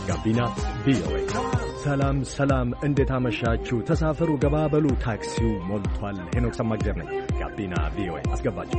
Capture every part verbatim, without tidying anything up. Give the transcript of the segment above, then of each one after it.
ጋቢና ቪኦኤ። ሰላም ሰላም፣ እንዴት አመሻችሁ? ተሳፈሩ፣ ገባበሉ፣ ታክሲው ሞልቷል። ሄኖክ ሰማግደር ነኝ። ጋቢና ቪኦኤ አስገባችሁ።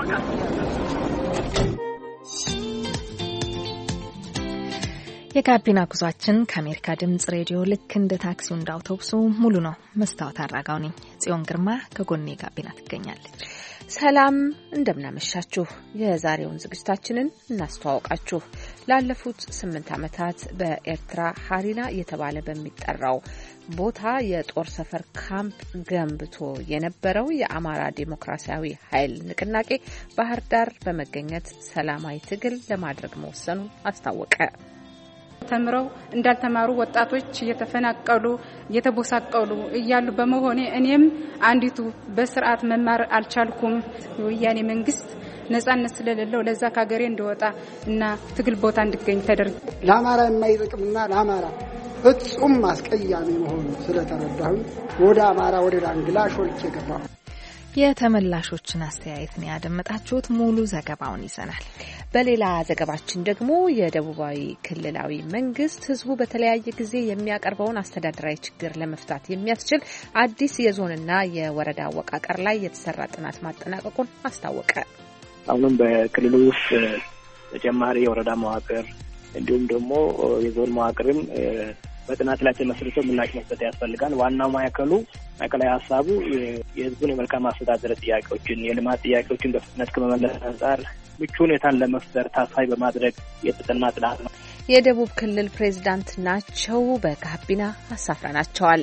የጋቢና ጉዟችን ከአሜሪካ ድምጽ ሬዲዮ ልክ እንደ ታክሲው እንደ አውቶቡሱ ሙሉ ነው። መስታወት አራጋው ነኝ። ጽዮን ግርማ ከጎኔ ጋቢና ትገኛለች። ሰላም እንደምናመሻችሁ። የዛሬውን ዝግጅታችንን እናስተዋውቃችሁ። ላለፉት ስምንት ዓመታት በኤርትራ ሀሪና እየተባለ በሚጠራው ቦታ የጦር ሰፈር ካምፕ ገንብቶ የነበረው የአማራ ዴሞክራሲያዊ ኃይል ንቅናቄ ባህር ዳር በመገኘት ሰላማዊ ትግል ለማድረግ መወሰኑን አስታወቀ። ተምረው እንዳልተማሩ ወጣቶች እየተፈናቀሉ እየተቦሳቀሉ እያሉ በመሆኔ እኔም አንዲቱ በስርዓት መማር አልቻልኩም። የወያኔ መንግስት ነጻነት ስለሌለው ለዛ ካገሬ እንደወጣ እና ትግል ቦታ እንድገኝ ተደርጎ ለአማራ የማይጠቅምና ለአማራ ፍጹም አስቀያሚ መሆኑ ስለተረዳሁ ወደ አማራ ወደ ዳንግላ ሾልኬ ገባሁ። የተመላሾችን አስተያየት ነው ያደመጣችሁት። ሙሉ ዘገባውን ይዘናል። በሌላ ዘገባችን ደግሞ የደቡባዊ ክልላዊ መንግስት ህዝቡ በተለያየ ጊዜ የሚያቀርበውን አስተዳደራዊ ችግር ለመፍታት የሚያስችል አዲስ የዞንና የወረዳ አወቃቀር ላይ የተሰራ ጥናት ማጠናቀቁን አስታወቀ። አሁን በክልሉ ውስጥ ተጨማሪ የወረዳ መዋቅር እንዲሁም ደግሞ የዞን መዋቅርም በጥናት ላይ ተመስርቶ ምላሽ መስጠት ያስፈልጋል። ዋናው ማዕከሉ ማዕከላዊ ሀሳቡ የህዝቡን የመልካም አስተዳደር ጥያቄዎችን፣ የልማት ጥያቄዎችን በፍጥነት ከመመለስ አንጻር ምቹ ሁኔታን ለመፍጠር ታሳቢ በማድረግ የተጠና ጥናት ነው። የደቡብ ክልል ፕሬዝዳንት ናቸው። በጋቢና አሳፍረናቸዋል።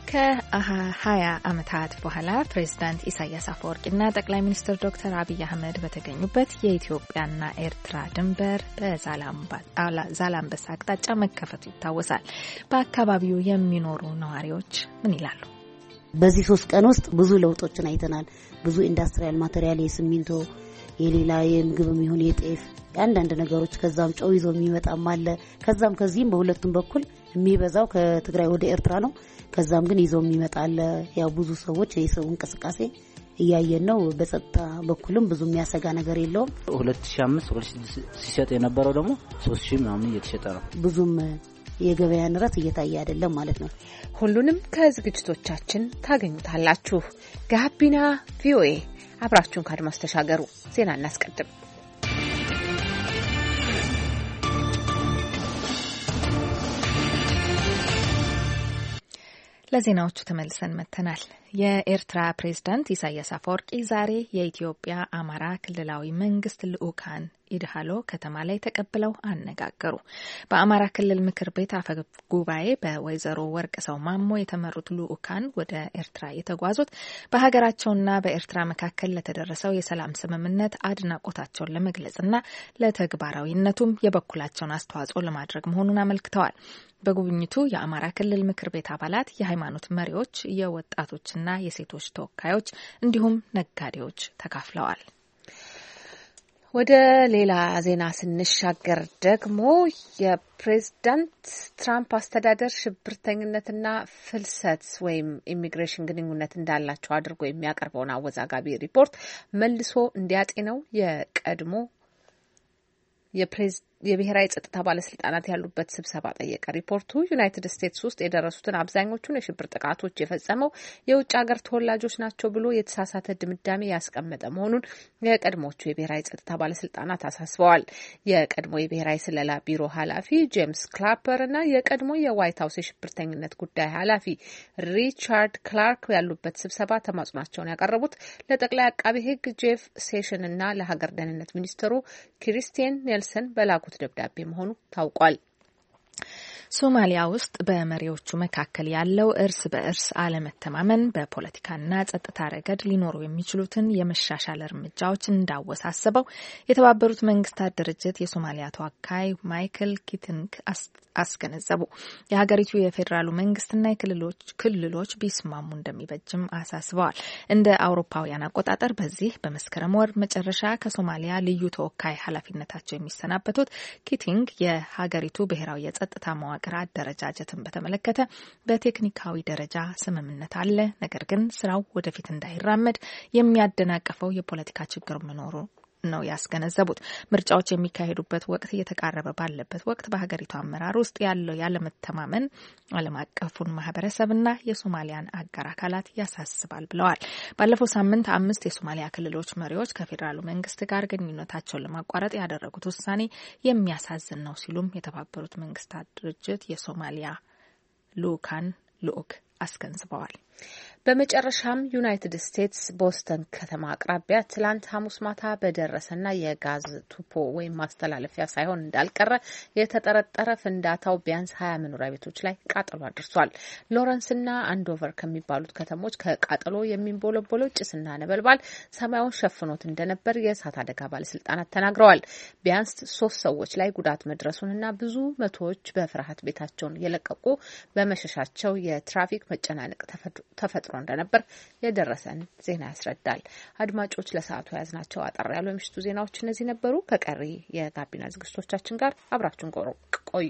ከሀያ ዓመታት በኋላ ፕሬዝዳንት ኢሳያስ አፈወርቂና ጠቅላይ ሚኒስትር ዶክተር አብይ አህመድ በተገኙበት የኢትዮጵያና ኤርትራ ድንበር በዛላምበሳ አቅጣጫ መከፈቱ ይታወሳል። በአካባቢው የሚኖሩ ነዋሪዎች ምን ይላሉ? በዚህ ሶስት ቀን ውስጥ ብዙ ለውጦችን አይተናል። ብዙ ኢንዳስትሪያል ማቴሪያል፣ የሲሚንቶ፣ የሌላ የምግብም ይሁን የጤፍ አንዳንድ ነገሮች ከዛም ጨው ይዞ የሚመጣም አለ። ከዛም ከዚህም በሁለቱም በኩል የሚበዛው ከትግራይ ወደ ኤርትራ ነው። ከዛም ግን ይዞ የሚመጣ አለ። ያው ብዙ ሰዎች የሰው እንቅስቃሴ እያየን ነው። በጸጥታ በኩልም ብዙ የሚያሰጋ ነገር የለውም። ሁለት ሺህ አምስት ሁለት ሺህ ስድስት ሲሸጥ የነበረው ደግሞ ሶስት ሺህ ምናምን እየተሸጠ ነው። ብዙም የገበያ ንረት እየታየ አይደለም ማለት ነው። ሁሉንም ከዝግጅቶቻችን ታገኙታላችሁ። ጋቢና ቪኦኤ አብራችሁን ካድማስ ተሻገሩ። ዜና እናስቀድም። ለዜናዎቹ ተመልሰን መተናል። የኤርትራ ፕሬዝዳንት ኢሳያስ አፈወርቂ ዛሬ የኢትዮጵያ አማራ ክልላዊ መንግስት ልኡካን ኢድሃሎ ከተማ ላይ ተቀብለው አነጋገሩ። በአማራ ክልል ምክር ቤት አፈ ጉባኤ በወይዘሮ ወርቅ ሰው ማሞ የተመሩት ልኡካን ወደ ኤርትራ የተጓዙት በሀገራቸውና በኤርትራ መካከል ለተደረሰው የሰላም ስምምነት አድናቆታቸውን ለመግለጽና ለተግባራዊነቱም የበኩላቸውን አስተዋጽኦ ለማድረግ መሆኑን አመልክተዋል። በጉብኝቱ የአማራ ክልል ምክር ቤት አባላት፣ የሃይማኖት መሪዎች፣ የወጣቶችና የሴቶች ተወካዮች እንዲሁም ነጋዴዎች ተካፍለዋል። ወደ ሌላ ዜና ስንሻገር ደግሞ የፕሬዝዳንት ትራምፕ አስተዳደር ሽብርተኝነትና ፍልሰት ወይም ኢሚግሬሽን ግንኙነት እንዳላቸው አድርጎ የሚያቀርበውን አወዛጋቢ ሪፖርት መልሶ እንዲያጤነው የቀድሞ የፕሬዝ የብሔራዊ ጸጥታ ባለስልጣናት ያሉበት ስብሰባ ጠየቀ። ሪፖርቱ ዩናይትድ ስቴትስ ውስጥ የደረሱትን አብዛኞቹን የሽብር ጥቃቶች የፈጸመው የውጭ ሀገር ተወላጆች ናቸው ብሎ የተሳሳተ ድምዳሜ ያስቀመጠ መሆኑን የቀድሞቹ የብሔራዊ ጸጥታ ባለስልጣናት አሳስበዋል። የቀድሞ የብሔራዊ ስለላ ቢሮ ኃላፊ ጄምስ ክላፐር እና የቀድሞ የዋይት ሀውስ የሽብርተኝነት ጉዳይ ኃላፊ ሪቻርድ ክላርክ ያሉበት ስብሰባ ተማጽኗቸውን ያቀረቡት ለጠቅላይ አቃቤ ሕግ ጄፍ ሴሽን እና ለሀገር ደህንነት ሚኒስትሩ ክሪስቲያን ኔልሰን በላኩት ደብዳቤ መሆኑ ታውቋል። ሶማሊያ ውስጥ በመሪዎቹ መካከል ያለው እርስ በእርስ አለመተማመን በፖለቲካና ጸጥታ ረገድ ሊኖሩ የሚችሉትን የመሻሻል እርምጃዎች እንዳወሳሰበው የተባበሩት መንግስታት ድርጅት የሶማሊያ ተወካይ ማይክል ኪቲንግ አስገነዘቡ። የሀገሪቱ የፌዴራሉ መንግስትና የክልሎች ክልሎች ቢስማሙ እንደሚበጅም አሳስበዋል። እንደ አውሮፓውያን አቆጣጠር በዚህ በመስከረም ወር መጨረሻ ከሶማሊያ ልዩ ተወካይ ኃላፊነታቸው የሚሰናበቱት ኪቲንግ የሀገሪቱ ብሔራዊ የጸጥታ መዋቅር አደረጃጀትን በተመለከተ በቴክኒካዊ ደረጃ ስምምነት አለ፣ ነገር ግን ስራው ወደፊት እንዳይራመድ የሚያደናቀፈው የፖለቲካ ችግር መኖሩ ነው ያስገነዘቡት። ምርጫዎች የሚካሄዱበት ወቅት እየተቃረበ ባለበት ወቅት በሀገሪቱ አመራር ውስጥ ያለው ያለመተማመን ዓለም አቀፉን ማህበረሰብና የሶማሊያን አጋር አካላት ያሳስባል ብለዋል። ባለፈው ሳምንት አምስት የሶማሊያ ክልሎች መሪዎች ከፌዴራሉ መንግስት ጋር ግንኙነታቸውን ለማቋረጥ ያደረጉት ውሳኔ የሚያሳዝን ነው ሲሉም የተባበሩት መንግስታት ድርጅት የሶማሊያ ልኡካን ልኡክ አስገንዝበዋል። በመጨረሻም ዩናይትድ ስቴትስ ቦስተን ከተማ አቅራቢያ ትላንት ሐሙስ ማታ በደረሰና የጋዝ ቱቦ ወይም ማስተላለፊያ ሳይሆን እንዳልቀረ የተጠረጠረ ፍንዳታው ቢያንስ ሀያ መኖሪያ ቤቶች ላይ ቃጠሎ አድርሷል። ሎረንስና አንዶቨር ከሚባሉት ከተሞች ከቃጠሎ የሚንቦለቦለው ጭስና ነበልባል ሰማዩን ሸፍኖት እንደነበር የእሳት አደጋ ባለስልጣናት ተናግረዋል። ቢያንስ ሶስት ሰዎች ላይ ጉዳት መድረሱንና ብዙ መቶዎች በፍርሃት ቤታቸውን የለቀቁ በመሸሻቸው የትራፊክ መጨናነቅ ተፈጥሮ እንደነበር የደረሰን ዜና ያስረዳል። አድማጮች ለሰዓቱ ያዝናቸው አጠር ያሉ የምሽቱ ዜናዎች እነዚህ ነበሩ። ከቀሪ የጋቢና ዝግጅቶቻችን ጋር አብራችሁን ቆዩ።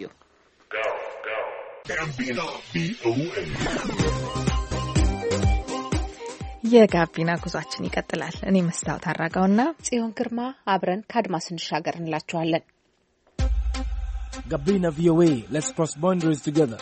የጋቢና ጉዟችን ይቀጥላል። እኔ መስታወት አራጋውና ጽዮን ግርማ አብረን ከአድማስ እንሻገር እንላችኋለን። ጋቢና ቪኦኤ Let's cross boundaries together.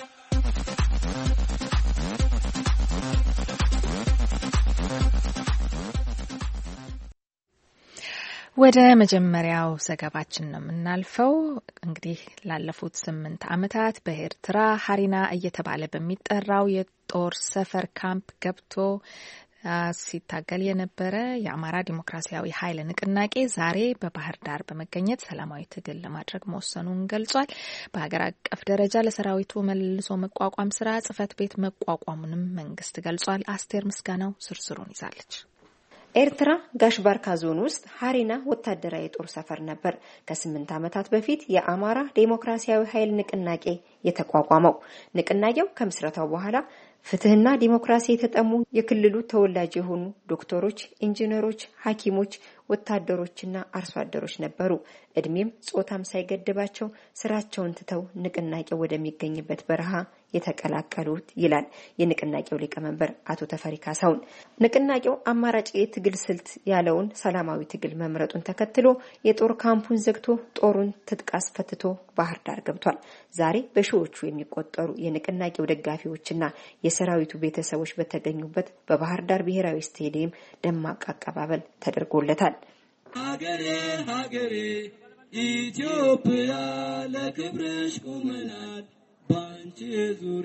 ወደ መጀመሪያው ዘገባችን ነው የምናልፈው። እንግዲህ ላለፉት ስምንት ዓመታት በኤርትራ ሀሪና እየተባለ በሚጠራው የጦር ሰፈር ካምፕ ገብቶ ሲታገል የነበረ የአማራ ዲሞክራሲያዊ ኃይል ንቅናቄ ዛሬ በባህር ዳር በመገኘት ሰላማዊ ትግል ለማድረግ መወሰኑን ገልጿል። በሀገር አቀፍ ደረጃ ለሰራዊቱ መልሶ መቋቋም ስራ ጽህፈት ቤት መቋቋሙንም መንግስት ገልጿል። አስቴር ምስጋናው ዝርዝሩን ይዛለች። ኤርትራ ጋሽባርካ ዞን ውስጥ ሀሪና ወታደራዊ ጦር ሰፈር ነበር ከስምንት ዓመታት በፊት የአማራ ዲሞክራሲያዊ ኃይል ንቅናቄ የተቋቋመው። ንቅናቄው ከምስረታው በኋላ ፍትህና ዲሞክራሲ የተጠሙ የክልሉ ተወላጅ የሆኑ ዶክተሮች፣ ኢንጂነሮች፣ ሐኪሞች፣ ወታደሮችና አርሶ አደሮች ነበሩ። እድሜም ጾታም ሳይገድባቸው ስራቸውን ትተው ንቅናቄው ወደሚገኝበት በረሃ የተቀላቀሉት ይላል የንቅናቄው ሊቀመንበር አቶ ተፈሪ ካሳሁን። ንቅናቄው አማራጭ የትግል ስልት ያለውን ሰላማዊ ትግል መምረጡን ተከትሎ የጦር ካምፑን ዘግቶ ጦሩን ትጥቅ አስፈትቶ ባህር ዳር ገብቷል። ዛሬ በሺዎቹ የሚቆጠሩ የንቅናቄው ደጋፊዎችና የሰራዊቱ ቤተሰቦች በተገኙበት በባህር ዳር ብሔራዊ ስቴዲየም ደማቅ አቀባበል ተደርጎለታል። ሀገሬ ሀገሬ ኢትዮጵያ ለክብርሽ ቆመናል ባንቺ ዙሪያ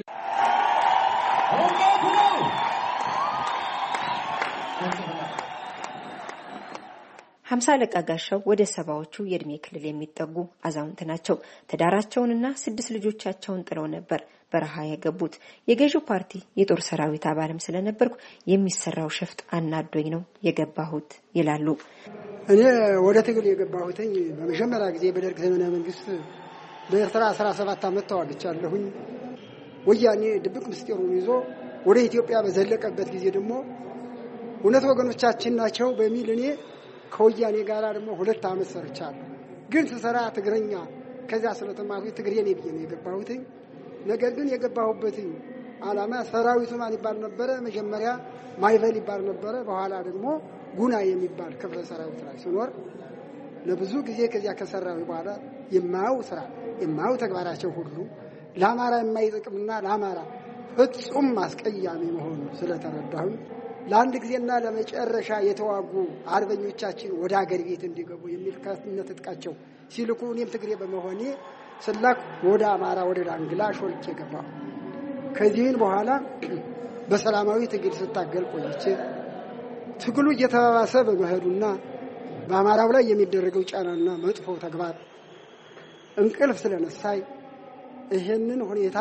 ሀምሳ አለቃ ጋሻው ወደ ሰባዎቹ የእድሜ ክልል የሚጠጉ አዛውንት ናቸው። ትዳራቸውንና ስድስት ልጆቻቸውን ጥለው ነበር በረሃ የገቡት። የገዢው ፓርቲ የጦር ሰራዊት አባልም ስለነበርኩ የሚሰራው ሸፍጥ አናዶኝ ነው የገባሁት ይላሉ። እኔ ወደ ትግል የገባሁትኝ በመጀመሪያ ጊዜ በደርግ ዘመነ መንግስት በኤርትራ አስራ ሰባት ዓመት ተዋግቻለሁኝ። ወያኔ ድብቅ ምስጢሩን ይዞ ወደ ኢትዮጵያ በዘለቀበት ጊዜ ደግሞ እውነት ወገኖቻችን ናቸው በሚል እኔ ከወያኔ ጋር ደግሞ ሁለት ዓመት ሰርቻለሁ። ግን ስሰራ ትግረኛ ከዛ ስለተማርኩ ትግሬኔ ብዬ ነው የገባሁትኝ። ነገር ግን የገባሁበትኝ ዓላማ ሰራዊቱ ማን ይባል ነበረ? መጀመሪያ ማይቨል ይባል ነበረ። በኋላ ደግሞ ጉና የሚባል ክፍለ ሰራዊት ላይ ሲኖር ለብዙ ጊዜ ከዚያ ከሰራዊ በኋላ የማው ስራ የማው ተግባራቸው ሁሉ ለአማራ የማይጠቅምና ለአማራ ፍጹም አስቀያሚ መሆኑ ስለተረዳሁ ለአንድ ጊዜና ለመጨረሻ የተዋጉ አርበኞቻችን ወደ ሀገር ቤት እንዲገቡ የሚል ከስነት ጥቃቸው ሲልኩ እኔም ትግሬ በመሆኔ ስላክ ወደ አማራ ወደ ዳንግላ ሾልኬ ገባሁ። ከዚህን በኋላ በሰላማዊ ትግል ስታገል ቆይቼ ትግሉ እየተባባሰ በመሄዱና በአማራው ላይ የሚደረገው ጫናና መጥፎ ተግባር እንቅልፍ ስለነሳይ ይሄንን ሁኔታ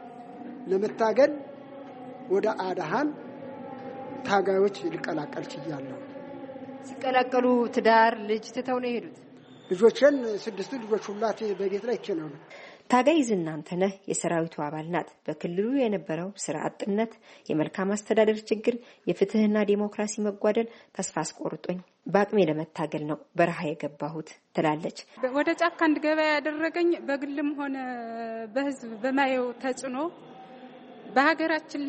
ለመታገል ወደ አዳሃን ታጋዮች ሊቀላቀል ችያለሁ። ሲቀላቀሉ ትዳር ልጅ ትተው ነው የሄዱት። ልጆችን ስድስት ልጆች ሁላት በቤት ላይ ይችላሉ። ታጋይ ዝናንተነህ የሰራዊቱ አባል ናት። በክልሉ የነበረው ስራ አጥነት፣ የመልካም አስተዳደር ችግር፣ የፍትህና ዲሞክራሲ መጓደል ተስፋ አስቆርጦኝ በአቅሜ ለመታገል ነው በረሃ የገባሁት ትላለች። ወደ ጫካ እንድገባ ያደረገኝ በግልም ሆነ በህዝብ በማየው ተጽዕኖ በሀገራችን ላይ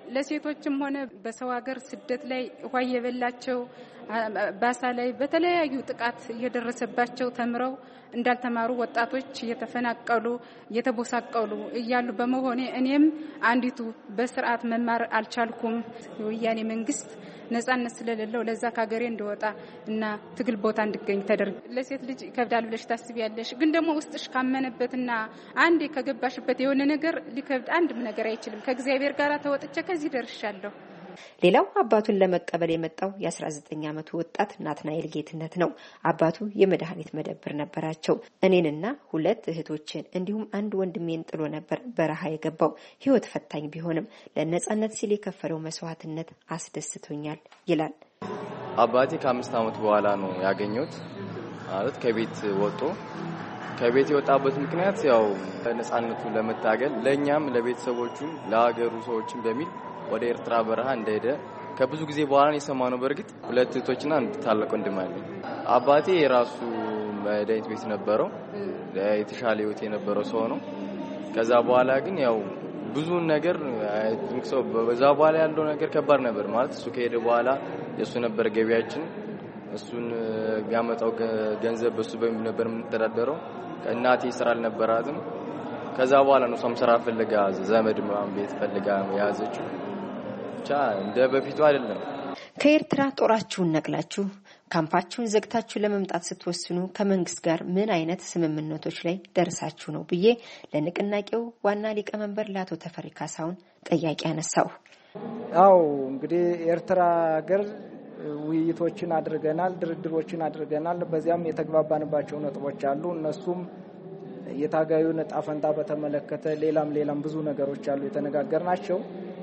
ለሴቶችም ሆነ በሰው ሀገር ስደት ላይ ውሃ የበላቸው ባሳ ላይ በተለያዩ ጥቃት እየደረሰባቸው ተምረው እንዳልተማሩ ወጣቶች እየተፈናቀሉ እየተቦሳቀሉ እያሉ በመሆኔ እኔም አንዲቱ በስርዓት መማር አልቻልኩም። የወያኔ መንግስት ነጻነት ስለሌለው ለዛ ካገሬ እንደወጣ እና ትግል ቦታ እንድገኝ ተደርግ። ለሴት ልጅ ከብዳል ብለሽ ታስቢያለሽ፣ ግን ደግሞ ውስጥሽ ካመነበትና አንዴ ከገባሽበት የሆነ ነገር ሊከብድ አንድም ነገር አይችልም። ከእግዚአብሔር ጋር ተወጥቼ ከዚህ ደርሻለሁ። ሌላው አባቱን ለመቀበል የመጣው የአስራ ዘጠኝ ዓመቱ ወጣት ናትናኤል ጌትነት ነው። አባቱ የመድኃኒት መደብር ነበራቸው። እኔንና ሁለት እህቶችን እንዲሁም አንድ ወንድሜን ጥሎ ነበር በረሃ የገባው። ህይወት ፈታኝ ቢሆንም ለነጻነት ሲል የከፈለው መስዋዕትነት አስደስቶኛል ይላል። አባቴ ከአምስት ዓመት በኋላ ነው ያገኘሁት። ማለት ከቤት ወጥቶ ከቤት የወጣበት ምክንያት ያው ነጻነቱ ለመታገል ለኛም ለቤተሰቦቹም ለሀገሩ ሰዎችም በሚል ወደ ኤርትራ በረሃ እንደሄደ ከብዙ ጊዜ በኋላ ነው የሰማነው። በርግጥ ሁለት እህቶችና አንድ ታላቅ ወንድም አለኝ። አባቴ የራሱ መድኃኒት ቤት ነበረው፣ የተሻለ ህይወት የነበረው ሰው ነው። ከዛ በኋላ ግን ያው ብዙ ነገር ሰው በዛ በኋላ ያለው ነገር ከባድ ነበር። ማለት እሱ ከሄደ በኋላ የሱ ነበር ገቢያችን፣ እሱን ያመጣው ገንዘብ በሱ በሚል ነበር የምንተዳደረው። እናቴ ስራ አልነበራትም። ከዛ በኋላ ነው እሷም ስራ ፈልጋ ዘመድ ምናምን ቤት ፈልጋ ያዘችው። ብቻ እንደ በፊቱ አይደለም። ከኤርትራ ጦራችሁን ነቅላችሁ ካምፓችሁን ዘግታችሁ ለመምጣት ስትወስኑ ከመንግስት ጋር ምን አይነት ስምምነቶች ላይ ደርሳችሁ ነው ብዬ ለንቅናቄው ዋና ሊቀመንበር ለአቶ ተፈሪ ካሳሁን ጥያቄ አነሳው። አው እንግዲህ ኤርትራ ሀገር ውይይቶችን አድርገናል፣ ድርድሮችን አድርገናል። በዚያም የተግባባንባቸው ነጥቦች አሉ። እነሱም የታጋዩን ዕጣ ፈንታ በተመለከተ ሌላም ሌላም ብዙ ነገሮች አሉ የተነጋገርናቸው።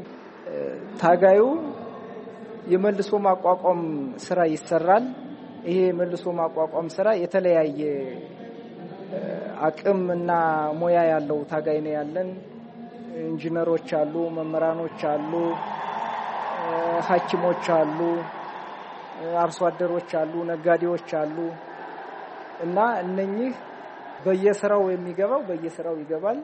ታጋዩ የመልሶ ማቋቋም ስራ ይሰራል። ይሄ የመልሶ ማቋቋም ስራ የተለያየ አቅም እና ሙያ ያለው ታጋይ ነው ያለን። ኢንጂነሮች አሉ፣ መምህራኖች አሉ፣ ሐኪሞች አሉ፣ አርሶ አደሮች አሉ፣ ነጋዴዎች አሉ እና እነኚህ በየስራው የሚገባው በየስራው ይገባል።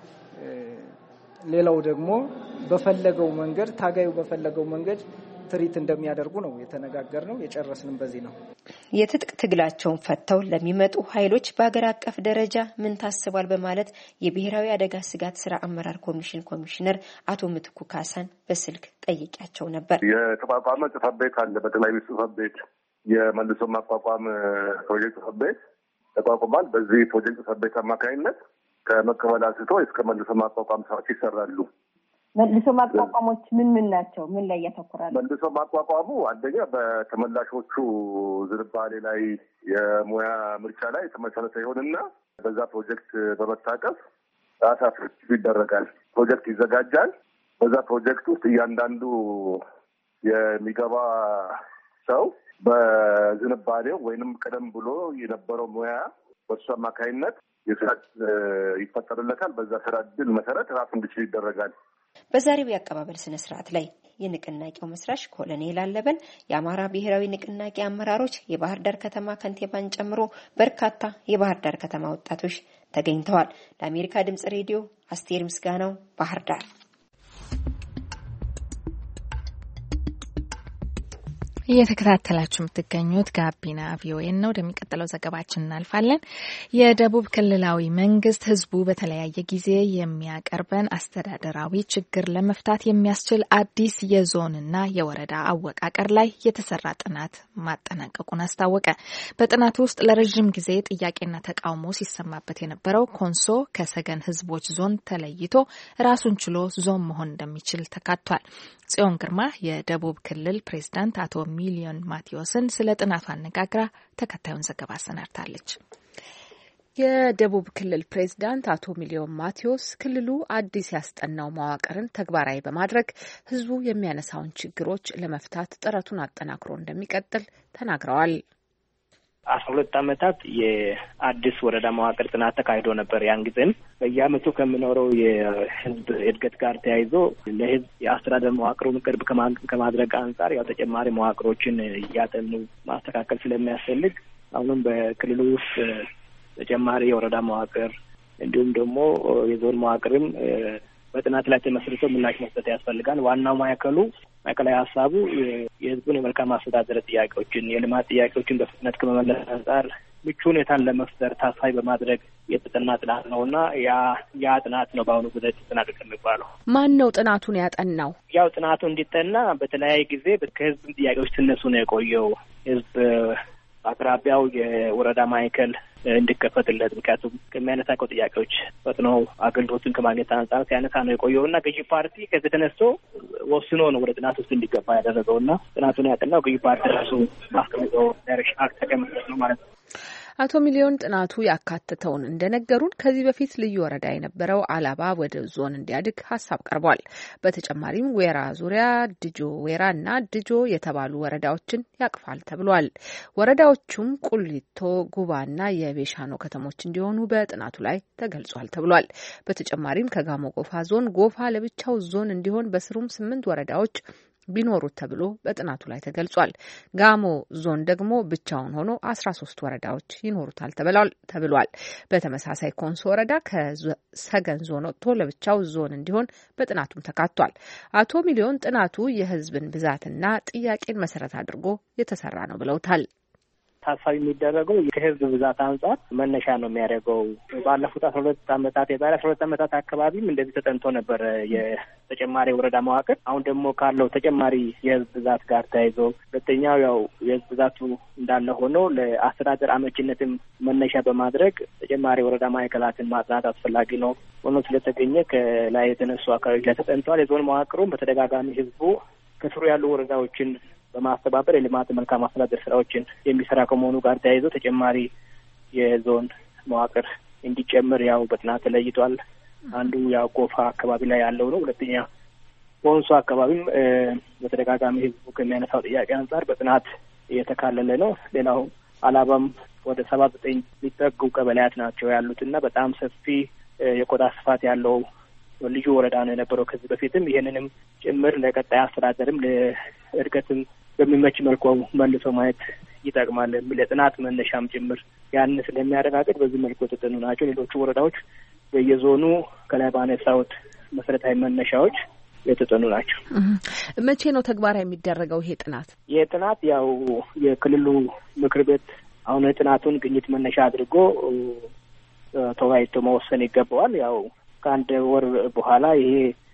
ሌላው ደግሞ በፈለገው መንገድ ታጋዩ በፈለገው መንገድ ትሪት እንደሚያደርጉ ነው የተነጋገርነው። የጨረስንም በዚህ ነው። የትጥቅ ትግላቸውን ፈተው ለሚመጡ ኃይሎች በአገር አቀፍ ደረጃ ምን ታስቧል በማለት የብሔራዊ አደጋ ስጋት ስራ አመራር ኮሚሽን ኮሚሽነር አቶ ምትኩ ካሳን በስልክ ጠይቄያቸው ነበር። የተቋቋመ ጽሕፈት ቤት አለ። በጠቅላይ ሚኒስትር ጽሕፈት ቤት የመልሶ ማቋቋም ፕሮጀክት ጽሕፈት ቤት ተቋቁሟል። በዚህ ፕሮጀክት ጽሕፈት ቤት አማካኝነት ከመቀበል አንስቶ እስከ መልሶ ማቋቋም ስራዎች ይሰራሉ። መልሶ ማቋቋሞች ምን ምን ናቸው? ምን ላይ ያተኩራሉ? መልሶ ማቋቋሙ አንደኛ በተመላሾቹ ዝርባሌ ላይ የሙያ ምርጫ ላይ የተመሰረተ ይሆንና በዛ ፕሮጀክት በመታቀፍ ራሳቸው ይደረጋል። ፕሮጀክት ይዘጋጃል። በዛ ፕሮጀክት ውስጥ እያንዳንዱ የሚገባ ሰው በዝንባሌው ወይንም ቀደም ብሎ የነበረው ሙያ በሱ አማካይነት የስራ ይፈጠርለታል። በዛ ስራ እድል መሰረት ራሱ እንዲችል ይደረጋል። በዛሬው የአቀባበል ስነ ስርዓት ላይ የንቅናቄው መስራች ኮሎኔል አለበል፣ የአማራ ብሔራዊ ንቅናቄ አመራሮች፣ የባህር ዳር ከተማ ከንቲባን ጨምሮ በርካታ የባህር ዳር ከተማ ወጣቶች ተገኝተዋል። ለአሜሪካ ድምጽ ሬዲዮ አስቴር ምስጋናው ባህር ዳር። እየተከታተላችሁ የምትገኙት ጋቢና ቪኦኤ ነው። ወደሚቀጥለው ዘገባችን እናልፋለን። የደቡብ ክልላዊ መንግስት ህዝቡ በተለያየ ጊዜ የሚያቀርበን አስተዳደራዊ ችግር ለመፍታት የሚያስችል አዲስ የዞንና የወረዳ አወቃቀር ላይ የተሰራ ጥናት ማጠናቀቁን አስታወቀ። በጥናቱ ውስጥ ለረጅም ጊዜ ጥያቄና ተቃውሞ ሲሰማበት የነበረው ኮንሶ ከሰገን ህዝቦች ዞን ተለይቶ ራሱን ችሎ ዞን መሆን እንደሚችል ተካቷል። ጽዮን ግርማ የደቡብ ክልል ፕሬዝዳንት አቶ ሚሊዮን ማቴዎስን ስለ ጥናቱ አነጋግራ ተከታዩን ዘገባ አሰናድታለች። የደቡብ ክልል ፕሬዝዳንት አቶ ሚሊዮን ማቴዎስ ክልሉ አዲስ ያስጠናው መዋቅርን ተግባራዊ በማድረግ ህዝቡ የሚያነሳውን ችግሮች ለመፍታት ጥረቱን አጠናክሮ እንደሚቀጥል ተናግረዋል። አስራ ሁለት ዓመታት የአዲስ ወረዳ መዋቅር ጥናት ተካሂዶ ነበር። ያን ጊዜም በየዓመቱ ከምኖረው የህዝብ እድገት ጋር ተያይዞ ለህዝብ የአስተዳደር መዋቅሩን ቅርብ ከማድረግ አንጻር ያው ተጨማሪ መዋቅሮችን እያጠኑ ማስተካከል ስለሚያስፈልግ አሁንም በክልሉ ውስጥ ተጨማሪ የወረዳ መዋቅር እንዲሁም ደግሞ የዞን መዋቅርም በጥናት ላይ ተመስርቶ ምላሽ መስጠት ያስፈልጋል። ዋናው ማዕከሉ ማዕከላዊ ሀሳቡ የህዝቡን የመልካም አስተዳደር ጥያቄዎችን፣ የልማት ጥያቄዎችን በፍጥነት ከመመለስ አንጻር ምቹ ሁኔታን ለመፍጠር ታሳቢ በማድረግ የተጠና ጥናት ነውና ያ ያ ጥናት ነው በአሁኑ ጊዜ ተጠናቀቀ የሚባለው። ማን ነው ጥናቱን ያጠናው? ያው ጥናቱ እንዲጠና በተለያየ ጊዜ ከህዝብ ጥያቄዎች ትነሱ ነው የቆየው። ህዝብ አቅራቢያው የወረዳ ማዕከል እንዲከፈትለት ምክንያቱም ከሚያነሳቸው ጥያቄዎች ፈጥኖ አገልግሎትን ከማግኘት አንጻር ሲያነሳ ነው የቆየውና ገዢ ፓርቲ ከዚህ ተነስቶ ወስኖ ነው ወደ ጥናት ውስጥ እንዲገባ ያደረገውና ጥናቱን ያጠናው ገዢ ፓርቲ ራሱ ማስቀመጠው ዳይሬክሽን አክት ተቀምጦ ነው ማለት ነው። አቶ ሚሊዮን ጥናቱ ያካተተውን እንደነገሩን ከዚህ በፊት ልዩ ወረዳ የነበረው አላባ ወደ ዞን እንዲያድግ ሀሳብ ቀርቧል። በተጨማሪም ዌራ ዙሪያ፣ ድጆ ዌራ እና ድጆ የተባሉ ወረዳዎችን ያቅፋል ተብሏል። ወረዳዎቹም ቁሊቶ፣ ጉባና የቤሻኖ ከተሞች እንዲሆኑ በጥናቱ ላይ ተገልጿል ተብሏል። በተጨማሪም ከጋሞ ጎፋ ዞን ጎፋ ለብቻው ዞን እንዲሆን በስሩም ስምንት ወረዳዎች ቢኖሩት ተብሎ በጥናቱ ላይ ተገልጿል። ጋሞ ዞን ደግሞ ብቻውን ሆኖ አስራ ሶስት ወረዳዎች ይኖሩታል ተብሏል። በተመሳሳይ ኮንሶ ወረዳ ከሰገን ዞን ወጥቶ ለብቻው ዞን እንዲሆን በጥናቱም ተካቷል። አቶ ሚሊዮን ጥናቱ የሕዝብን ብዛትና ጥያቄን መሰረት አድርጎ የተሰራ ነው ብለውታል። ታሳቢ የሚደረገው ከህዝብ ብዛት አንጻር መነሻ ነው የሚያደርገው። ባለፉት አስራ ሁለት አመታት የዛሬ አስራ ሁለት አመታት አካባቢም እንደዚህ ተጠንቶ ነበር የተጨማሪ ወረዳ መዋቅር። አሁን ደግሞ ካለው ተጨማሪ የህዝብ ብዛት ጋር ተያይዞ ሁለተኛው ያው የህዝብ ብዛቱ እንዳለ ሆኖ ለአስተዳደር አመቺነትም መነሻ በማድረግ ተጨማሪ ወረዳ ማዕከላትን ማጽናት አስፈላጊ ነው ሆኖ ስለተገኘ ከላይ የተነሱ አካባቢዎች ላይ ተጠንተዋል። የዞን መዋቅሩም በተደጋጋሚ ህዝቡ ከስሩ ያሉ ወረዳዎችን በማስተባበር የልማት መልካም አስተዳደር ስራዎችን የሚሰራ ከመሆኑ ጋር ተያይዞ ተጨማሪ የዞን መዋቅር እንዲጨምር ያው በጥናት ተለይቷል። አንዱ ያው ጎፋ አካባቢ ላይ ያለው ነው። ሁለተኛ ኮንሶ አካባቢም በተደጋጋሚ ህዝቡ ከሚያነሳው ጥያቄ አንጻር በጥናት የተካለለ ነው። ሌላው አላባም ወደ ሰባ ዘጠኝ ሊጠጉ ቀበሌያት ናቸው ያሉትና በጣም ሰፊ የቆዳ ስፋት ያለው ልዩ ወረዳ ነው የነበረው ከዚህ በፊትም። ይህንንም ጭምር ለቀጣይ አስተዳደርም ለእድገትም በሚመች መልኩ መልሶ ማየት ይጠቅማል የሚል የጥናት መነሻም ጭምር ያን ስለሚያረጋግጥ በዚህ መልኩ የተጠኑ ናቸው። ሌሎቹ ወረዳዎች በየዞኑ ከላይ ባነሳሁት መሰረታዊ መነሻዎች የተጠኑ ናቸው። መቼ ነው ተግባራዊ የሚደረገው ይሄ ጥናት? ይሄ ጥናት ያው የክልሉ ምክር ቤት አሁን የጥናቱን ግኝት መነሻ አድርጎ ተወያይቶ መወሰን ይገባዋል። ያው ከአንድ ወር በኋላ ይሄ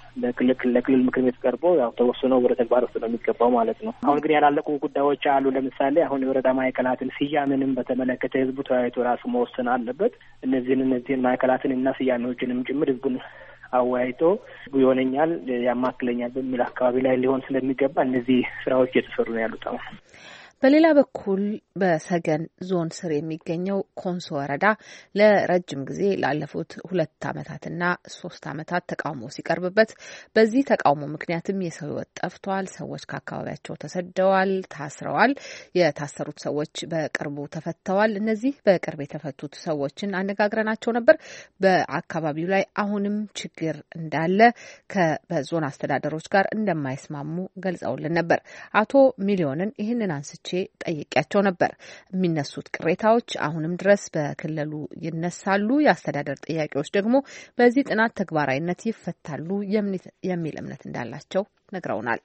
ለክልል ምክር ቤት ቀርቦ ያው ተወስኖ ወደ ተግባር ውስጥ ነው የሚገባው ማለት ነው። አሁን ግን ያላለቁ ጉዳዮች አሉ። ለምሳሌ አሁን የወረዳ ማዕከላትን ስያሜንም በተመለከተ ህዝቡ ተወያይቶ ራሱ መወሰን አለበት። እነዚህን እነዚህን ማዕከላትን እና ስያሜዎችንም ጭምር ህዝቡን አወያይቶ ይሆነኛል ያማክለኛል በሚል አካባቢ ላይ ሊሆን ስለሚገባ እነዚህ ስራዎች እየተሰሩ ነው ያሉት አሁን። በሌላ በኩል በሰገን ዞን ስር የሚገኘው ኮንሶ ወረዳ ለረጅም ጊዜ ላለፉት ሁለት ዓመታትና ሶስት ዓመታት ተቃውሞ ሲቀርብበት በዚህ ተቃውሞ ምክንያትም የሰው ሕይወት ጠፍቷል። ሰዎች ከአካባቢያቸው ተሰደዋል፣ ታስረዋል። የታሰሩት ሰዎች በቅርቡ ተፈተዋል። እነዚህ በቅርብ የተፈቱት ሰዎችን አነጋግረናቸው ነበር። በአካባቢው ላይ አሁንም ችግር እንዳለ ከበዞን አስተዳደሮች ጋር እንደማይስማሙ ገልጸውልን ነበር። አቶ ሚሊዮንን ይህንን አንስቼ ጠይቄያቸው ነበር። የሚነሱት ቅሬታዎች አሁንም ድረስ በክልሉ ይነሳሉ፣ የአስተዳደር ጥያቄዎች ደግሞ በዚህ ጥናት ተግባራዊነት ይፈታሉ የሚል እምነት እንዳላቸው ነግረውናል።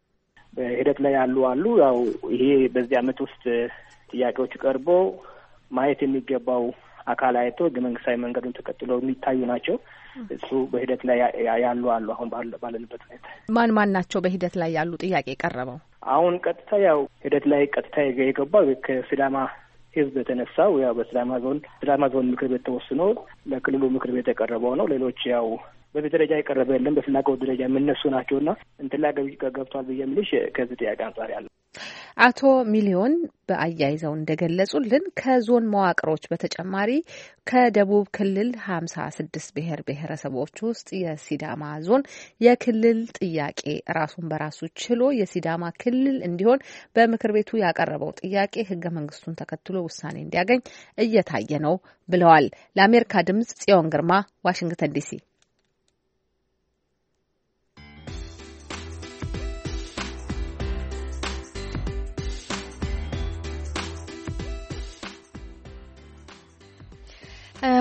በሂደት ላይ ያሉ አሉ። ያው ይሄ በዚህ ዓመት ውስጥ ጥያቄዎች ቀርቦ ማየት የሚገባው አካል አይቶ ህገ መንግስታዊ መንገዱን ተከትሎ የሚታዩ ናቸው። እሱ በሂደት ላይ ያሉ አሉ። አሁን ባለንበት ሁኔታ ማን ማን ናቸው በሂደት ላይ ያሉ ጥያቄ የቀረበው? አሁን ቀጥታ ያው ሂደት ላይ ቀጥታ የገባው ከሲዳማ ህዝብ የተነሳው ያው በሲዳማ ዞን ሲዳማ ዞን ምክር ቤት ተወስኖ ለክልሉ ምክር ቤት የቀረበው ነው። ሌሎች ያው በዚህ ደረጃ የቀረበ የለም። በፍላጎት ደረጃ የምነሱ ናቸውና እንትን ላይ ገብቷል ብዬ የምልሽ ከዚህ ጥያቄ አንጻር ያለው። አቶ ሚሊዮን በአያይዘው እንደገለጹልን ከዞን መዋቅሮች በተጨማሪ ከደቡብ ክልል ሀምሳ ስድስት ብሔር ብሔረሰቦች ውስጥ የሲዳማ ዞን የክልል ጥያቄ ራሱን በራሱ ችሎ የሲዳማ ክልል እንዲሆን በምክር ቤቱ ያቀረበው ጥያቄ ህገ መንግስቱን ተከትሎ ውሳኔ እንዲያገኝ እየታየ ነው ብለዋል። ለአሜሪካ ድምጽ ጽዮን ግርማ፣ ዋሽንግተን ዲሲ።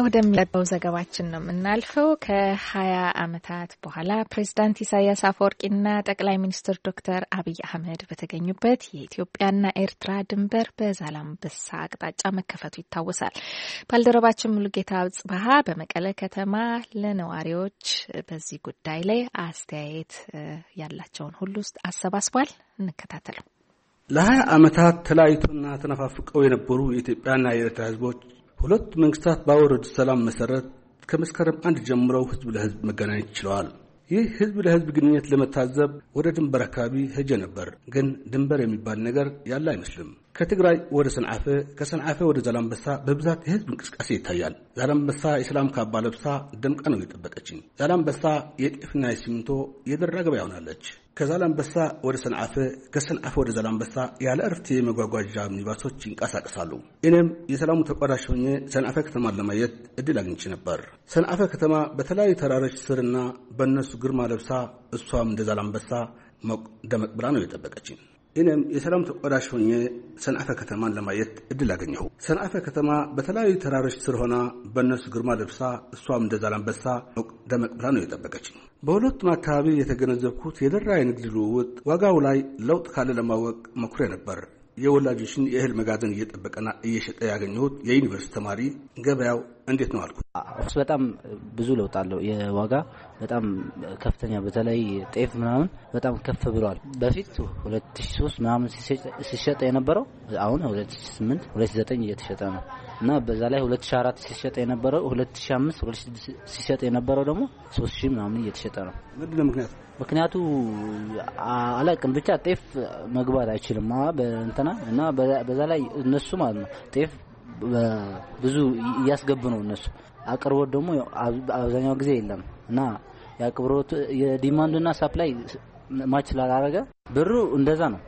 ወደሚቀጥለው ዘገባችን ነው የምናልፈው። ከሀያ ዓመታት በኋላ ፕሬዝዳንት ኢሳያስ አፈወርቂና ጠቅላይ ሚኒስትር ዶክተር አብይ አህመድ በተገኙበት የኢትዮጵያና ኤርትራ ድንበር በዛላምበሳ አቅጣጫ መከፈቱ ይታወሳል። ባልደረባችን ሙሉጌታ ጽባሃ በመቀለ ከተማ ለነዋሪዎች በዚህ ጉዳይ ላይ አስተያየት ያላቸውን ሁሉ ውስጥ አሰባስቧል። እንከታተለው። ለሀያ ዓመታት ተለያይቶና ተነፋፍቀው የነበሩ የኢትዮጵያና የኤርትራ ህዝቦች ሁለት መንግስታት ባወረዱት ሰላም መሰረት ከመስከረም አንድ ጀምረው ህዝብ ለህዝብ መገናኘት ችለዋል። ይህ ህዝብ ለህዝብ ግንኙነት ለመታዘብ ወደ ድንበር አካባቢ ሄጄ ነበር። ግን ድንበር የሚባል ነገር ያለ አይመስልም። ከትግራይ ወደ ሰንዓፈ፣ ከሰንዓፈ ወደ ዛላምበሳ በብዛት የህዝብ እንቅስቃሴ ይታያል። ዛላምበሳ የሰላም ካባ ለብሳ ደምቃ ነው የጠበቀችኝ። ዛላምበሳ የጤፍና የሲሚንቶ የደራ ገበያ ሆናለች። ከዛላምበሳ ወደ ሰንዓፈ፣ ከሰንዓፈ ወደ ዛላምበሳ ያለ እረፍት የመጓጓዣ ሚኒባሶች ይንቀሳቀሳሉ። እኔም የሰላሙ ተቋዳሽ ሆኜ ሰንዓፈ ከተማን ለማየት እድል አግኝቼ ነበር። ሰንዓፈ ከተማ በተለያዩ ተራሮች ስርና በእነሱ ግርማ ለብሳ እሷም እንደ ዛላምበሳ ደመቅ ብላ ነው የጠበቀችኝ። እኔም የሰላም ተቋዳሽ ሆኜ ሰንዓፈ ከተማን ለማየት እድል አገኘሁ። ሰንዓፈ ከተማ በተለያዩ ተራሮች ስር ሆና በእነሱ ግርማ ለብሳ እሷም እንደ ዛላምበሳ ደመቅ ብላ ነው የጠበቀችኝ። በሁለቱም አካባቢ የተገነዘብኩት የደራ የንግድ ልውውጥ ዋጋው ላይ ለውጥ ካለ ለማወቅ መኩሬ ነበር። የወላጆችን የእህል መጋዘን እየጠበቀና እየሸጠ ያገኘሁት የዩኒቨርሲቲ ተማሪ ገበያው እንዴት ነው አልኩት። እሱ በጣም ብዙ ለውጥ አለው። የዋጋ በጣም ከፍተኛ፣ በተለይ ጤፍ ምናምን በጣም ከፍ ብሏል። በፊት ሁለት ሺህ ሶስት ምናምን ሲሸጥ የነበረው አሁን ሁለት ሺህ ስምንት ሁለት ሺህ ዘጠኝ እየተሸጠ ነው እና በዛ ላይ ሁለት ሺህ አራት ሲሸጥ የነበረው ሁለት ሺህ አምስት ሁለት ሺህ ስድስት ሲሸጥ የነበረው ደግሞ ሶስት ሺህ ምናምን እየተሸጠ ነው። ምንድነው ምክንያቱ? ምክንያቱ አላውቅም፣ ብቻ ጤፍ መግባት አይችልም በእንትና እና በዛ ላይ እነሱ ማለት ነው ጤፍ ብዙ እያስገቡ ነው እነሱ። አቅርቦት ደግሞ አብዛኛው ጊዜ የለም እና የአቅርቦት የዲማንድና ሳፕላይ ማች ስላላረገ ብሩ እንደዛ ነው።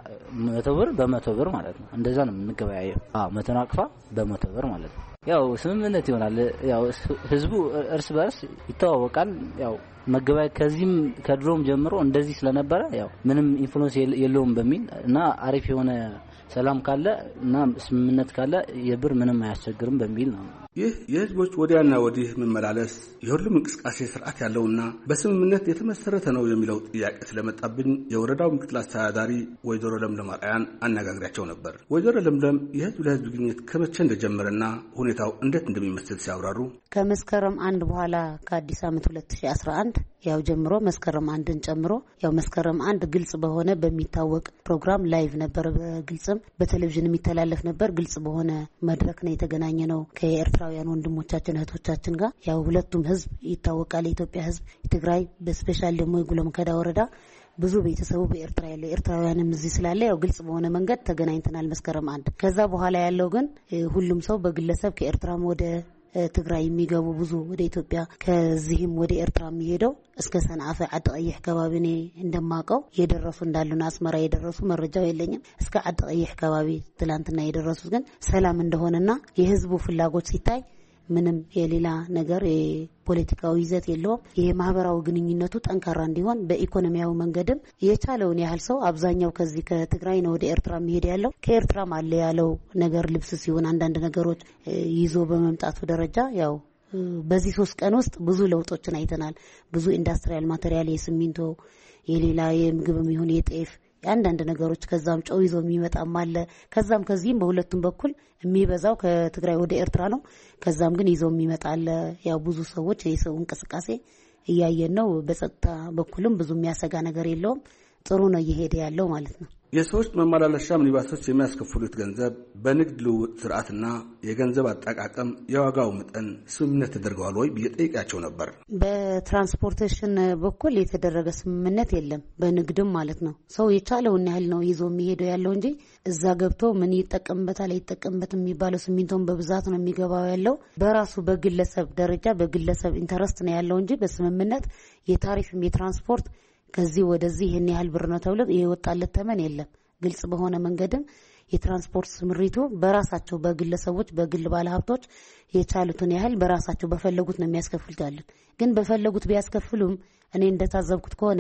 መቶ ብር በመቶ ብር ማለት ነው። እንደዛ ነው የምንገበያየው። አዎ መቶ ናቅፋ በመቶ ብር ማለት ነው። ያው ስምምነት ይሆናል። ያው ህዝቡ እርስ በርስ ይተዋወቃል። ያው መገበያየት ከዚህም ከድሮም ጀምሮ እንደዚህ ስለነበረ ያው ምንም ኢንፍሉዌንስ የለውም በሚል እና አሪፍ የሆነ ሰላም ካለ እና ስምምነት ካለ የብር ምንም አያስቸግርም በሚል ነው። ይህ የህዝቦች ወዲያና ወዲህ መመላለስ የሁሉም እንቅስቃሴ ስርዓት ያለውና በስምምነት የተመሰረተ ነው የሚለው ጥያቄ ስለመጣብኝ የወረዳው ምክትል አስተዳዳሪ ወይዘሮ ለምለም አርአያን አነጋግሪያቸው ነበር። ወይዘሮ ለምለም የህዝብ ለህዝብ ግንኙነት ከመቼ እንደጀመረና ሁኔታው እንዴት እንደሚመስል ሲያብራሩ ከመስከረም አንድ በኋላ ከአዲስ ዓመት ሁለት ሺህ አስራ አንድ ያው ጀምሮ መስከረም አንድን ጨምሮ ያው መስከረም አንድ ግልጽ በሆነ በሚታወቅ ፕሮግራም ላይቭ ነበር፣ በግልጽም በቴሌቪዥን የሚተላለፍ ነበር። ግልጽ በሆነ መድረክ ነው የተገናኘ ነው ከኤርትራውያን ወንድሞቻችን እህቶቻችን ጋር። ያው ሁለቱም ህዝብ ይታወቃል። የኢትዮጵያ ህዝብ የትግራይ በስፔሻል ደግሞ የጉሎም ከዳ ወረዳ ብዙ ቤተሰቡ በኤርትራ ያለው ኤርትራውያንም እዚህ ስላለ ያው ግልጽ በሆነ መንገድ ተገናኝተናል መስከረም አንድ። ከዛ በኋላ ያለው ግን ሁሉም ሰው በግለሰብ ከኤርትራም ወደ ትግራይ የሚገቡ ብዙ ወደ ኢትዮጵያ ከዚህም ወደ ኤርትራ የሚሄደው እስከ ሰንዓፈ ዓዲ ቀይሕ ከባቢ እኔ እንደማቀው የደረሱ እንዳሉና አስመራ የደረሱ መረጃው የለኝም። እስከ ዓዲ ቀይሕ ከባቢ ትላንትና የደረሱት ግን ሰላም እንደሆነና የህዝቡ ፍላጎት ሲታይ ምንም የሌላ ነገር የፖለቲካዊ ይዘት የለውም። የማህበራዊ ግንኙነቱ ጠንካራ እንዲሆን በኢኮኖሚያዊ መንገድም የቻለውን ያህል ሰው አብዛኛው ከዚህ ከትግራይ ነው ወደ ኤርትራ የሚሄድ ያለው ከኤርትራም አለ ያለው ነገር ልብስ ሲሆን አንዳንድ ነገሮች ይዞ በመምጣቱ ደረጃ ያው በዚህ ሶስት ቀን ውስጥ ብዙ ለውጦችን አይተናል። ብዙ ኢንዳስትሪያል ማቴሪያል የሲሚንቶ የሌላ የምግብም ይሁን የጤፍ አንዳንድ ነገሮች ከዛም ጨው ይዞ የሚመጣም አለ። ከዛም ከዚህም በሁለቱም በኩል የሚበዛው ከትግራይ ወደ ኤርትራ ነው። ከዛም ግን ይዞ የሚመጣ አለ። ያው ብዙ ሰዎች የሰው እንቅስቃሴ እያየን ነው። በጸጥታ በኩልም ብዙ የሚያሰጋ ነገር የለውም። ጥሩ ነው እየሄደ ያለው ማለት ነው። የሰዎች መመላለሻ ሚኒባሶች የሚያስከፍሉት ገንዘብ በንግድ ልውውጥ ስርዓትና የገንዘብ አጠቃቀም የዋጋው መጠን ስምምነት ተደርገዋል ወይ ብዬ ጠይቄያቸው ነበር። በትራንስፖርቴሽን በኩል የተደረገ ስምምነት የለም። በንግድም ማለት ነው ሰው የቻለውን ያህል ነው ይዞ የሚሄደው ያለው እንጂ እዛ ገብቶ ምን ይጠቀምበታል አይጠቀምበትም የሚባለው ሲሚንቶን በብዛት ነው የሚገባው ያለው በራሱ በግለሰብ ደረጃ በግለሰብ ኢንተረስት ነው ያለው እንጂ በስምምነት የታሪፍም የትራንስፖርት ከዚህ ወደዚህ ይሄን ያህል ብር ነው ተብሎ የወጣለት ተመን የለም። ግልጽ በሆነ መንገድም የትራንስፖርት ስምሪቱ በራሳቸው በግለሰቦች በግል ባለሀብቶች የቻሉትን ያህል በራሳቸው በፈለጉት ነው የሚያስከፍሉት ያለው። ግን በፈለጉት ቢያስከፍሉም እኔ እንደታዘብኩት ከሆነ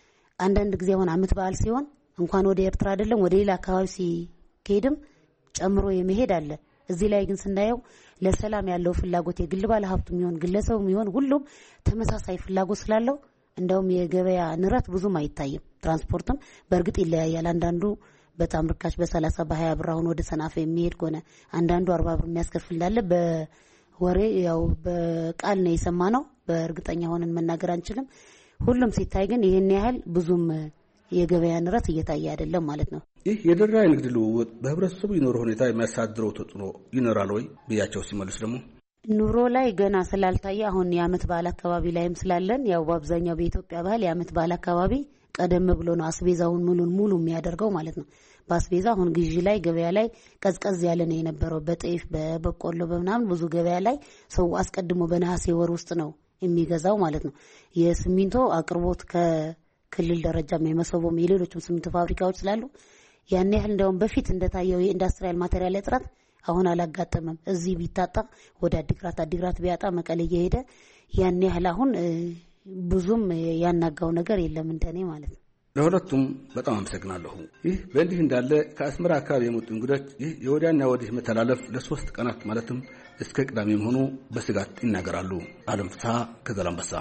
አንዳንድ ጊዜ አሁን አመት በዓል ሲሆን እንኳን ወደ ኤርትራ አይደለም ወደ ሌላ አካባቢ ሲሄድም ጨምሮ የሚሄድ አለ። እዚህ ላይ ግን ስናየው ለሰላም ያለው ፍላጎት የግል ባለ ሀብቱ የሚሆን ግለሰቡ የሚሆን ሁሉም ተመሳሳይ ፍላጎት ስላለው እንደውም የገበያ ንረት ብዙም አይታይም። ትራንስፖርትም በእርግጥ ይለያያል። አንዳንዱ በጣም ርካሽ በሰላሳ በሀያ ብር አሁን ወደ ሰናፈ የሚሄድ ከሆነ አንዳንዱ አርባ ብር የሚያስከፍል እንዳለ በወሬ ያው በቃል ነው የሰማነው። በእርግጠኛ ሆነን መናገር አንችልም። ሁሉም ሲታይ ግን ይሄን ያህል ብዙም የገበያ ንረት እየታየ አይደለም ማለት ነው። ይህ የደራ ንግድ ልውውጥ በህብረተሰቡ የኑሮ ሁኔታ የሚያሳድረው ተጽዕኖ ይኖራል ወይ ብያቸው ሲመልስ ደግሞ ኑሮ ላይ ገና ስላልታየ አሁን የዓመት በዓል አካባቢ ላይም ስላለን ያው በአብዛኛው በኢትዮጵያ ባህል የዓመት በዓል አካባቢ ቀደም ብሎ ነው አስቤዛውን ሙሉን ሙሉ የሚያደርገው ማለት ነው። በአስቤዛ አሁን ግዢ ላይ ገበያ ላይ ቀዝቀዝ ያለ ነው የነበረው። በጤፍ በበቆሎ በመናምን ብዙ ገበያ ላይ ሰው አስቀድሞ በነሐሴ ወር ውስጥ ነው የሚገዛው ማለት ነው። የሲሚንቶ አቅርቦት ከክልል ደረጃም የመሰቦም የሌሎችም ሲሚንቶ ፋብሪካዎች ስላሉ ያን ያህል እንደውም በፊት እንደታየው የኢንዱስትሪያል ማቴሪያል እጥረት አሁን አላጋጠመም። እዚህ ቢታጣ ወደ አዲግራት አዲግራት ቢያጣ መቀሌ እየሄደ ያን ያህል አሁን ብዙም ያናጋው ነገር የለም እንደኔ ማለት ነው። ለሁለቱም በጣም አመሰግናለሁ። ይህ በእንዲህ እንዳለ ከአስመራ አካባቢ የመጡ እንግዶች ይህ የወዲያና ወዲህ መተላለፍ ለሶስት ቀናት ማለትም እስከ ቅዳሜ መሆኑ በስጋት ይናገራሉ። አለም ፍስሐ ከዛላምበሳ።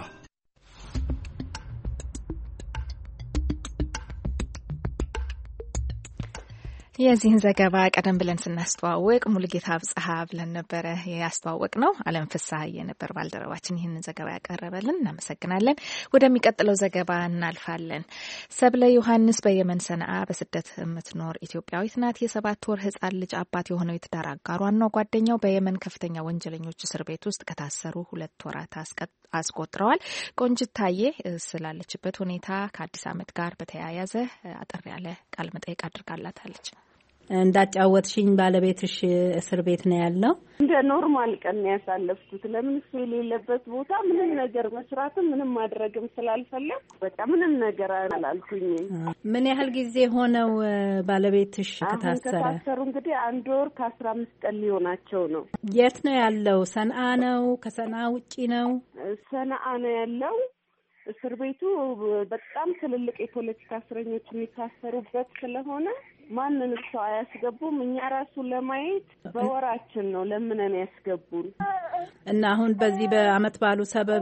የዚህን ዘገባ ቀደም ብለን ስናስተዋወቅ ሙሉጌታ አብጽሐ ብለን ነበረ ያስተዋወቅ ነው። አለም ፍስሐ የነበር ባልደረባችን ይህንን ዘገባ ያቀረበልን፣ እናመሰግናለን። ወደሚቀጥለው ዘገባ እናልፋለን። ሰብለ ዮሐንስ በየመን ሰነአ በስደት የምትኖር ኢትዮጵያዊት ናት። የሰባት ወር ህጻን ልጅ አባት የሆነው የትዳር አጋሯና ጓደኛው በየመን ከፍተኛ ወንጀለኞች እስር ቤት ውስጥ ከታሰሩ ሁለት ወራት አስቆጥረዋል። ቆንጅታዬ ስላለችበት ሁኔታ ከአዲስ ዓመት ጋር በተያያዘ አጠር ያለ ቃለ መጠይቅ አድርጋላታለች። እንዳጫወትሽኝ ባለቤትሽ እስር ቤት ነው ያለው። እንደ ኖርማል ቀን ያሳለፍኩት ለምን እሱ የሌለበት ቦታ ምንም ነገር መስራትም ምንም ማድረግም ስላልፈለግ በቃ ምንም ነገር አላልኩኝም። ምን ያህል ጊዜ ሆነው ባለቤትሽ ከታሰረ? ከታሰሩ እንግዲህ አንድ ወር ከአስራ አምስት ቀን ሊሆናቸው ነው። የት ነው ያለው? ሰንዓ ነው? ከሰንዓ ውጪ ነው? ሰንዓ ነው ያለው። እስር ቤቱ በጣም ትልልቅ የፖለቲካ እስረኞች የሚታሰሩበት ስለሆነ ማንንም ሰው አያስገቡም። እኛ ራሱ ለማየት በወራችን ነው ለምነን ያስገቡን እና አሁን በዚህ በአመት ባሉ ሰበብ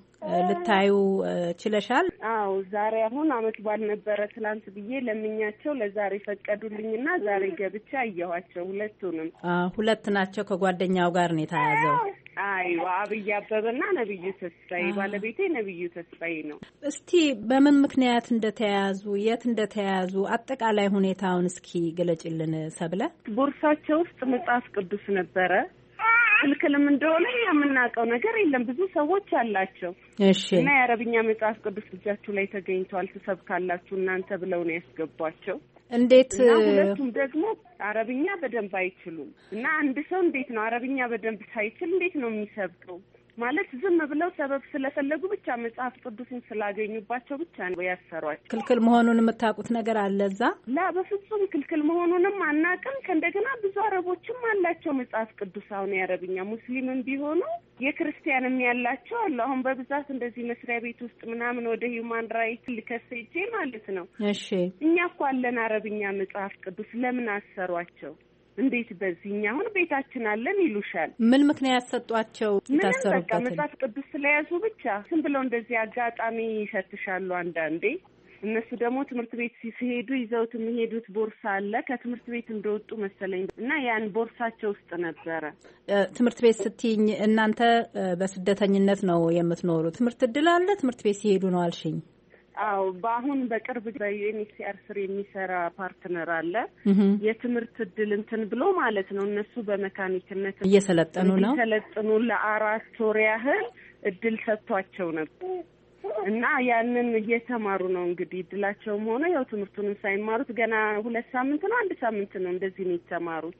ልታዩ ችለሻል? አዎ ዛሬ አሁን አመት ባል ነበረ ትላንት ብዬ ለምኛቸው ለዛሬ ፈቀዱልኝና ዛሬ ገብቼ አየኋቸው ሁለቱንም። አዎ ሁለት ናቸው። ከጓደኛው ጋር ነው የተያዘው። አይዋ አብይ አበበና ነብዩ ተስፋዬ። ባለቤቴ ነብዩ ተስፋዬ ነው። እስቲ በምን ምክንያት እንደተያዙ የት እንደተያዙ አጠቃላይ ሁኔታውን እስኪ ገለጭልን ሰብለ። ቦርሳቸው ውስጥ መጽሐፍ ቅዱስ ነበረ። ክልክልም እንደሆነ የምናውቀው ነገር የለም። ብዙ ሰዎች አላቸው። እሺ። እና የአረብኛ መጽሐፍ ቅዱስ እጃችሁ ላይ ተገኝቷል ትሰብካላችሁ እናንተ ብለው ነው ያስገቧቸው። እንዴት? ሁለቱም ደግሞ አረብኛ በደንብ አይችሉም። እና አንድ ሰው እንዴት ነው አረብኛ በደንብ ሳይችል እንዴት ነው የሚሰብከው? ማለት ዝም ብለው ሰበብ ስለፈለጉ ብቻ መጽሐፍ ቅዱስን ስላገኙባቸው ብቻ ነው ያሰሯቸው። ክልክል መሆኑን የምታውቁት ነገር አለ እዛ? ላ በፍጹም ክልክል መሆኑንም አናውቅም። ከእንደገና ብዙ አረቦችም አላቸው መጽሐፍ ቅዱስ። አሁን የአረብኛ ሙስሊምም ቢሆኑ የክርስቲያንም ያላቸው አሉ። አሁን በብዛት እንደዚህ መስሪያ ቤት ውስጥ ምናምን ወደ ሂውማን ራይት ልከሰጄ ማለት ነው። እሺ እኛ እኮ አለን አረብኛ መጽሐፍ ቅዱስ ለምን አሰሯቸው? እንዴት በዚህኛ አሁን ቤታችን አለን ይሉሻል። ምን ምክንያት ሰጧቸው? ታሰሩበት በቃ መጽሐፍ ቅዱስ ስለያዙ ብቻ ዝም ብለው እንደዚህ አጋጣሚ ይፈትሻሉ አንዳንዴ። እነሱ ደግሞ ትምህርት ቤት ሲሄዱ ይዘውት የሚሄዱት ቦርሳ አለ። ከትምህርት ቤት እንደወጡ መሰለኝ እና ያን ቦርሳቸው ውስጥ ነበረ። ትምህርት ቤት ስትይኝ እናንተ በስደተኝነት ነው የምትኖሩ? ትምህርት እድል አለ? ትምህርት ቤት ሲሄዱ ነው አልሽኝ? አዎ በአሁን በቅርብ በዩኤንኤችሲአር ስር የሚሰራ ፓርትነር አለ። የትምህርት እድል እንትን ብሎ ማለት ነው። እነሱ በመካኒክነት እየሰለጠኑ ነው። እየሰለጠኑ ለአራት ወር ያህል እድል ሰጥቷቸው ነበር እና ያንን እየተማሩ ነው። እንግዲህ እድላቸውም ሆነ ያው ትምህርቱንም ሳይማሩት ገና ሁለት ሳምንት ነው አንድ ሳምንት ነው እንደዚህ ነው የተማሩት።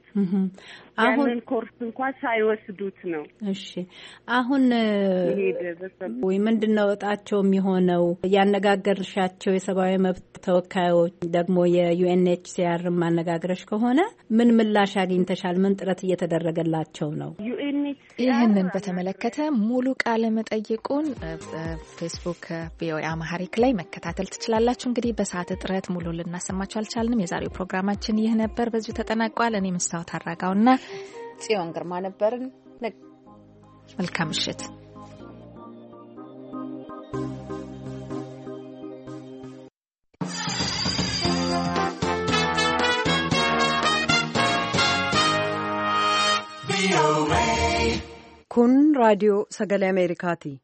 ያንን ኮርስ እንኳን ሳይወስዱት ነው። እሺ አሁን ወይ ምንድነው እጣቸው የሚሆነው? ያነጋገርሻቸው የሰብአዊ መብት ተወካዮች ደግሞ የዩኤንኤችሲአር ማነጋገርሽ ከሆነ ምን ምላሽ አግኝተሻል? ምን ጥረት እየተደረገላቸው ነው? ይህንን በተመለከተ ሙሉ ቃለ መጠይቁን ፌስቡክ ቪኦኤ አማሃሪክ ላይ መከታተል ትችላላችሁ። እንግዲህ በሰዓት እጥረት ሙሉ ልናሰማችሁ አልቻልንም። የዛሬው ፕሮግራማችን ይህ ነበር፣ በዚሁ ተጠናቋል። እኔ መስታወት አራጋውና ጽዮን ግርማ ነበርን። መልካም ምሽት። kun raadiyoo sagalee Ameerikaati.